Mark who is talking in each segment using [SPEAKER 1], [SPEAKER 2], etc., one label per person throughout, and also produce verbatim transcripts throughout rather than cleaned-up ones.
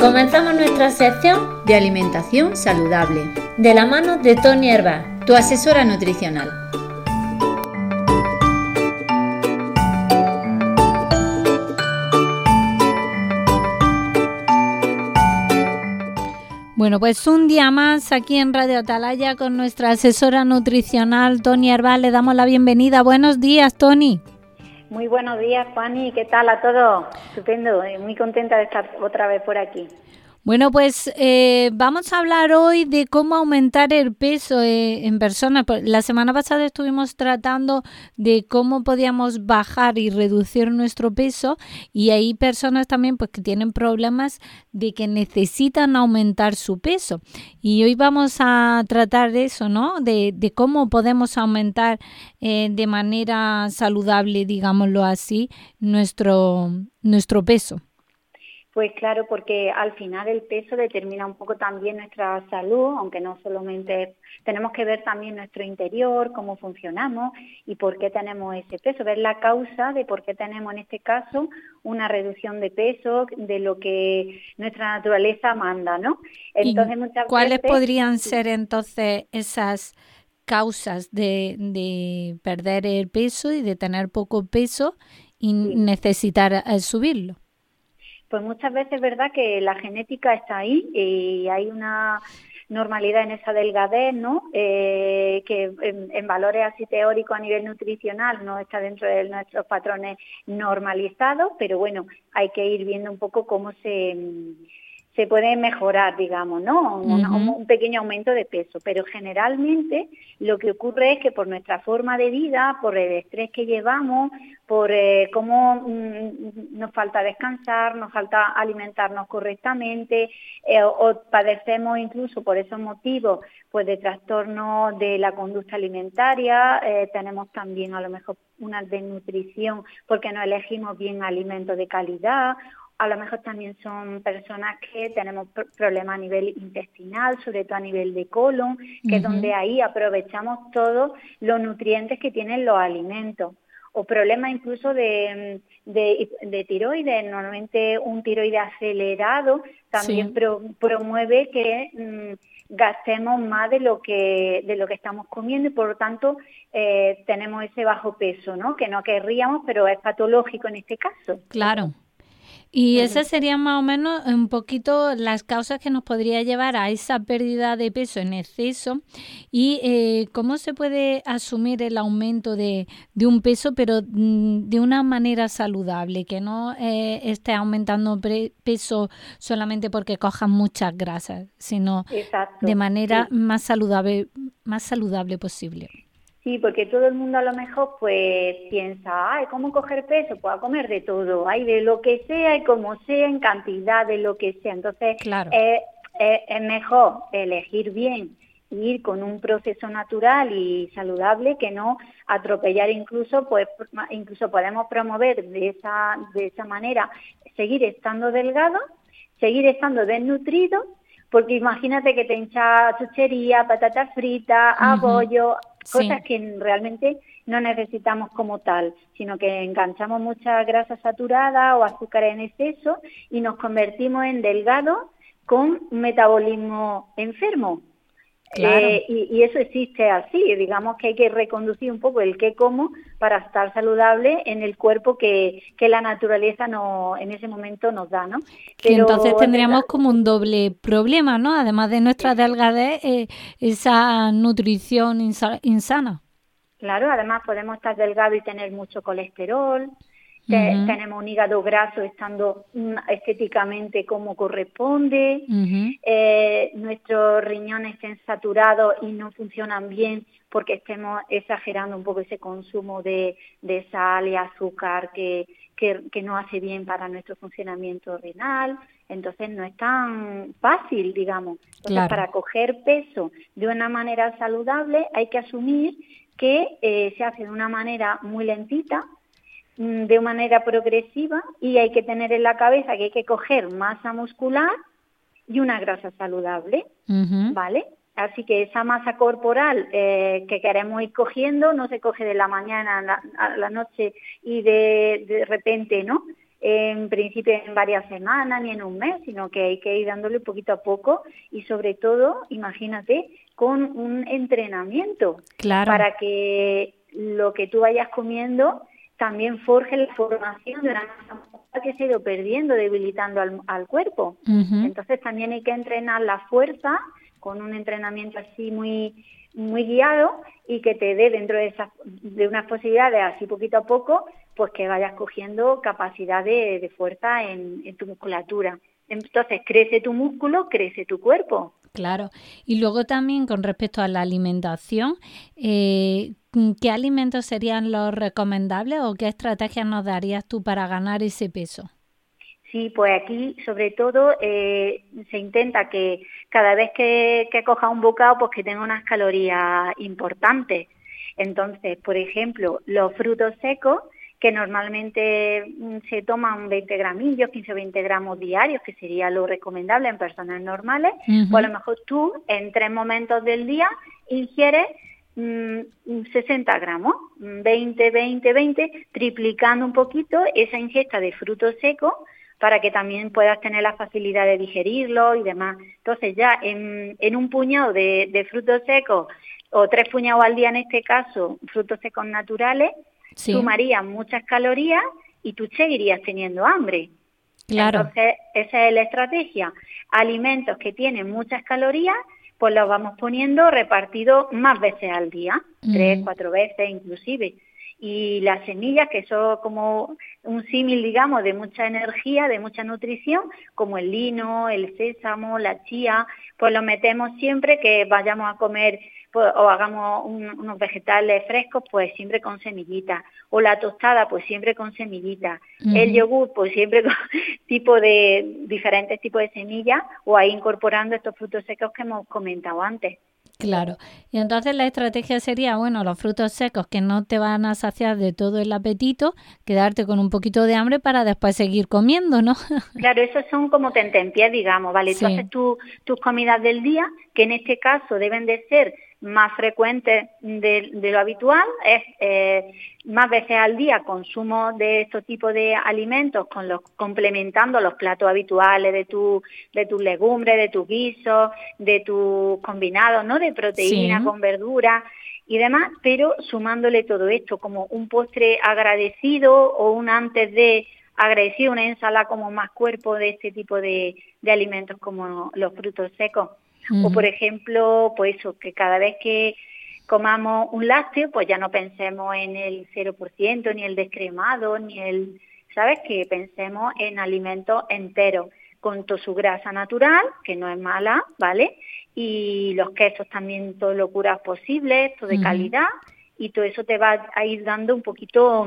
[SPEAKER 1] Comenzamos nuestra sección de alimentación saludable, de la mano de Toni Hervás, tu asesora nutricional. Bueno, pues un día más aquí en Radio Atalaya con nuestra asesora nutricional Toni Hervás. Le damos la bienvenida. Buenos días, Toni.
[SPEAKER 2] Muy buenos días, Fanny. ¿Qué tal a todos? Estupendo. Muy contenta de estar otra vez por aquí.
[SPEAKER 1] Bueno, pues eh, vamos a hablar hoy de cómo aumentar el peso eh, en personas. La semana pasada estuvimos tratando de cómo podíamos bajar y reducir nuestro peso, y hay personas también pues que tienen problemas de que necesitan aumentar su peso. Y hoy vamos a tratar de eso, ¿no? De, de cómo podemos aumentar eh, de manera saludable, digámoslo así, nuestro, nuestro peso.
[SPEAKER 2] Pues claro, porque al final el peso determina un poco también nuestra salud, aunque no solamente tenemos que ver también nuestro interior, cómo funcionamos y por qué tenemos ese peso, ver la causa de por qué tenemos en este caso una reducción de peso, de lo que nuestra naturaleza manda, ¿no? Entonces, muchas
[SPEAKER 1] ¿cuáles
[SPEAKER 2] veces,
[SPEAKER 1] podrían ser entonces esas causas de, de perder el peso y de tener poco peso y sí. necesitar eh, subirlo?
[SPEAKER 2] Pues muchas veces es verdad que la genética está ahí y hay una normalidad en esa delgadez, ¿no? Eh, que en, en valores así teóricos a nivel nutricional no está dentro de nuestros patrones normalizados, pero bueno, hay que ir viendo un poco cómo se... se puede mejorar, digamos, ¿no? Un, uh-huh. un pequeño aumento de peso, pero generalmente lo que ocurre es que por nuestra forma de vida, por el estrés que llevamos, por eh, cómo mm, nos falta descansar, nos falta alimentarnos correctamente, eh, o padecemos incluso por esos motivos pues de trastornos de la conducta alimentaria, eh, tenemos también a lo mejor una desnutrición porque no elegimos bien alimentos de calidad. A lo mejor también son personas que tenemos problemas a nivel intestinal, sobre todo a nivel de colon, que uh-huh. es donde ahí aprovechamos todos los nutrientes que tienen los alimentos. O problemas incluso de, de, de tiroides. Normalmente un tiroide acelerado también sí. pro, promueve que mmm, gastemos más de lo que de lo que estamos comiendo y por lo tanto eh, tenemos ese bajo peso, ¿no? Que no querríamos, pero es patológico en este caso.
[SPEAKER 1] Claro. Y esas serían más o menos un poquito las causas que nos podría llevar a esa pérdida de peso en exceso y eh, cómo se puede asumir el aumento de, de un peso, pero mm, de una manera saludable, que no eh, esté aumentando pre- peso solamente porque cojas muchas grasas, sino Exacto. de manera sí. más saludable, más saludable posible.
[SPEAKER 2] Sí, porque todo el mundo a lo mejor pues piensa, ay, ¿cómo coger peso? Pues a comer de todo, hay de lo que sea y como sea, en cantidad de lo que sea. Entonces
[SPEAKER 1] claro.
[SPEAKER 2] eh, eh, es mejor elegir bien, ir con un proceso natural y saludable que no atropellar incluso, pues incluso podemos promover de esa, de esa manera seguir estando delgado, seguir estando desnutrido, porque imagínate que te hincha chuchería, patatas fritas, uh-huh. abollo, cosas sí. que realmente no necesitamos como tal, sino que enganchamos mucha grasa saturada o azúcar en exceso y nos convertimos en delgados con un metabolismo enfermo.
[SPEAKER 1] Claro.
[SPEAKER 2] Eh, y, y eso existe así, digamos que hay que reconducir un poco el qué como para estar saludable en el cuerpo que, que la naturaleza no, en ese momento nos da, ¿no?
[SPEAKER 1] Pero, que entonces tendríamos como un doble problema, ¿no? Además de nuestra delgadez, eh, esa nutrición insa- insana.
[SPEAKER 2] Claro, además podemos estar delgados y tener mucho colesterol. Te, uh-huh. Tenemos un hígado graso estando estéticamente como corresponde, uh-huh. eh, nuestros riñones estén saturados y no funcionan bien porque estemos exagerando un poco ese consumo de, de sal y azúcar que, que, que no hace bien para nuestro funcionamiento renal. Entonces no es tan fácil, digamos. Entonces claro. para coger peso de una manera saludable hay que asumir que eh, se hace de una manera muy lentita, de manera progresiva, y hay que tener en la cabeza que hay que coger masa muscular y una grasa saludable, uh-huh. ¿vale? Así que esa masa corporal eh, que queremos ir cogiendo no se coge de la mañana a la, a la noche y de, de repente, ¿no? en principio en varias semanas ni en un mes, sino que hay que ir dándole poquito a poco y sobre todo, imagínate, con un entrenamiento
[SPEAKER 1] Claro.
[SPEAKER 2] para que lo que tú vayas comiendo también forje la formación de una masa muscular que se ha ido perdiendo, debilitando al, al cuerpo.
[SPEAKER 1] Uh-huh.
[SPEAKER 2] Entonces también hay que entrenar la fuerza con un entrenamiento así muy muy guiado y que te dé dentro de esas de unas posibilidades así poquito a poco, pues que vayas cogiendo capacidad de, de fuerza en, en tu musculatura. Entonces crece tu músculo, crece tu cuerpo.
[SPEAKER 1] Claro. Y luego también con respecto a la alimentación, eh, ¿qué alimentos serían los recomendables o qué estrategias nos darías tú para ganar ese peso?
[SPEAKER 2] Sí, pues aquí sobre todo eh, se intenta que cada vez que, que coja un bocado pues que tenga unas calorías importantes. Entonces, por ejemplo, los frutos secos, que normalmente se toman veinte gramillos, quince o veinte gramos diarios, que sería lo recomendable en personas normales, uh-huh. Pues a lo mejor tú en tres momentos del día ingieres mmm, sesenta gramos, veinte, veinte, veinte, triplicando un poquito esa ingesta de frutos secos para que también puedas tener la facilidad de digerirlo y demás. Entonces ya en, en un puñado de, de frutos secos, o tres puñados al día en este caso, frutos secos naturales, sí. Sumarías muchas calorías y tú seguirías teniendo hambre.
[SPEAKER 1] Claro.
[SPEAKER 2] Entonces esa es la estrategia. Alimentos que tienen muchas calorías, pues los vamos poniendo repartidos más veces al día, mm. tres, cuatro veces inclusive. Y las semillas, que son como un símil, digamos, de mucha energía, de mucha nutrición, como el lino, el sésamo, la chía, pues lo metemos siempre que vayamos a comer pues, o hagamos un, unos vegetales frescos, pues siempre con semillitas. O la tostada, pues siempre con semillitas. Uh-huh. El yogur, pues siempre con tipo de diferentes tipos de semillas, o ahí incorporando estos frutos secos que hemos comentado antes.
[SPEAKER 1] Claro, y entonces la estrategia sería, bueno, los frutos secos que no te van a saciar de todo el apetito, quedarte con un poquito de hambre para después seguir comiendo, ¿no?
[SPEAKER 2] Claro, esos son como tentempiés, digamos, ¿vale? Sí. Tú haces tu, tus comidas del día, que en este caso deben de ser más frecuentes de, de lo habitual, es eh, más veces al día consumo de estos tipos de alimentos con los complementando los platos habituales de tu de tus legumbres, de tus guisos, de tus combinados, ¿no? De proteína sí. con verdura y demás, pero sumándole todo esto como un postre agradecido o un antes de agradecido, una ensalada como más cuerpo de este tipo de, de alimentos como los frutos secos. Uh-huh. O por ejemplo, pues eso, que cada vez que comamos un lácteo, pues ya no pensemos en el cero por ciento, ni el descremado, ni el, ¿sabes? Que pensemos en alimentos enteros, con toda su grasa natural, que no es mala, ¿vale? Y los quesos también, todo lo curas posible, todo de uh-huh. calidad, y todo eso te va a ir dando un poquito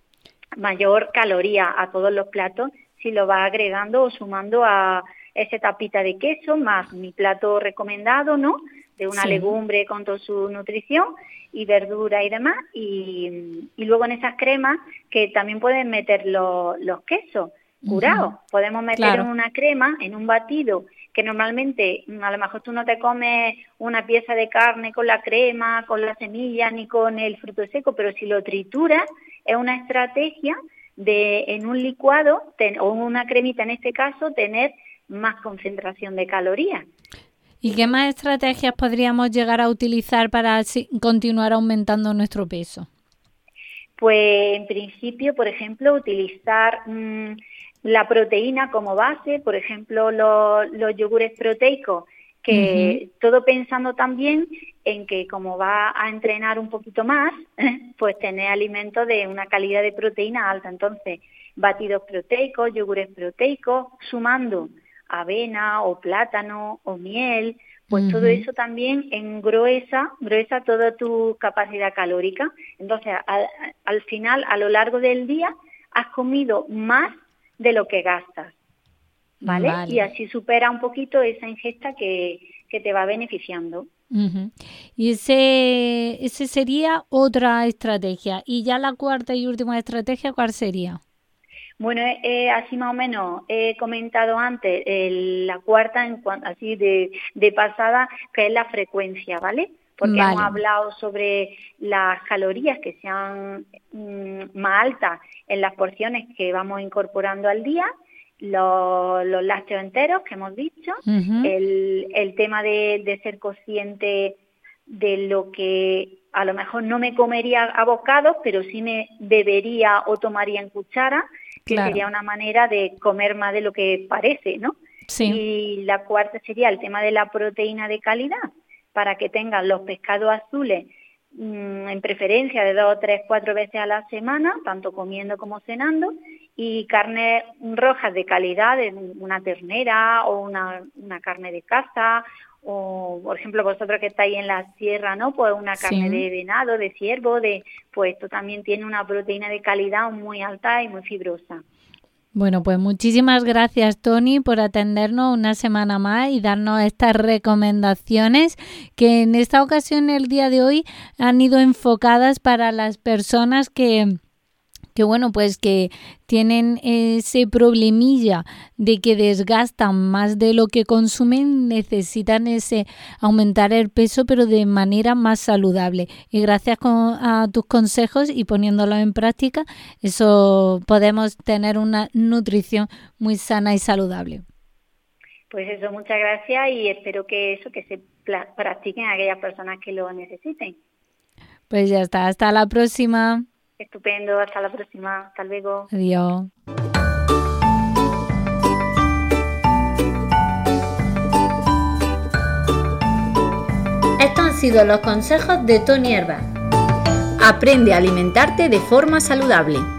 [SPEAKER 2] mayor caloría a todos los platos si lo vas agregando o sumando a esa tapita de queso más mi plato recomendado, ¿no? De una sí. legumbre con toda su nutrición y verdura y demás. Y, y luego en esas cremas que también pueden meter los, los quesos curados. Uh-huh. Podemos meter claro. en una crema, en un batido, que normalmente a lo mejor tú no te comes una pieza de carne con la crema, con la semilla ni con el fruto seco, pero si lo trituras es una estrategia de en un licuado ten, o una cremita en este caso tener más concentración de calorías.
[SPEAKER 1] ¿Y qué más estrategias podríamos llegar a utilizar para continuar aumentando nuestro peso?
[SPEAKER 2] Pues en principio, por ejemplo, utilizar mmm, la proteína como base, por ejemplo, los, los yogures proteicos, que uh-huh. todo pensando también en que como va a entrenar un poquito más, pues tener alimentos de una calidad de proteína alta. Entonces, batidos proteicos, yogures proteicos, sumando avena o plátano o miel, pues uh-huh. todo eso también engruesa, gruesa toda tu capacidad calórica. Entonces, al, al final, a lo largo del día, has comido más de lo que gastas, ¿vale? vale. Y así supera un poquito esa ingesta que, que te va beneficiando.
[SPEAKER 1] Uh-huh. Y ese, ese sería otra estrategia. Y ya la cuarta y última estrategia, ¿cuál sería?
[SPEAKER 2] Bueno, eh, así más o menos he comentado antes el, la cuarta, en cuanto, así de, de pasada, que es la frecuencia, ¿vale? porque
[SPEAKER 1] vale.
[SPEAKER 2] hemos hablado sobre las calorías que sean mmm, más altas en las porciones que vamos incorporando al día, los, los lácteos enteros que hemos dicho, uh-huh. el, el tema de, de ser consciente de lo que a lo mejor no me comería a bocados, pero sí me bebería o tomaría en cuchara, que claro. sería una manera de comer más de lo que parece, ¿no?
[SPEAKER 1] Sí.
[SPEAKER 2] Y la cuarta sería el tema de la proteína de calidad, para que tengan los pescados azules mmm, en preferencia de dos, tres, cuatro veces a la semana, tanto comiendo como cenando, y carnes rojas de calidad, de una ternera o una, una carne de caza, o por ejemplo vosotros que estáis en la sierra, ¿no? Pues una carne sí. de venado, de ciervo, de pues esto también tiene una proteína de calidad muy alta y muy fibrosa.
[SPEAKER 1] Bueno, pues muchísimas gracias, Toni, por atendernos una semana más y darnos estas recomendaciones que en esta ocasión, el día de hoy, han ido enfocadas para las personas que... que bueno, pues que tienen ese problemilla de que desgastan más de lo que consumen, necesitan ese aumentar el peso, pero de manera más saludable. Y gracias con, a tus consejos y poniéndolos en práctica, eso podemos tener una nutrición muy sana y saludable.
[SPEAKER 2] Pues eso, muchas gracias y espero que eso, que se pla- practiquen aquellas personas que lo necesiten.
[SPEAKER 1] Pues ya está, hasta la próxima.
[SPEAKER 2] Estupendo, hasta la próxima, hasta luego.
[SPEAKER 1] Adiós.
[SPEAKER 3] Estos han sido los consejos de Toni Herba. Aprende a alimentarte de forma saludable.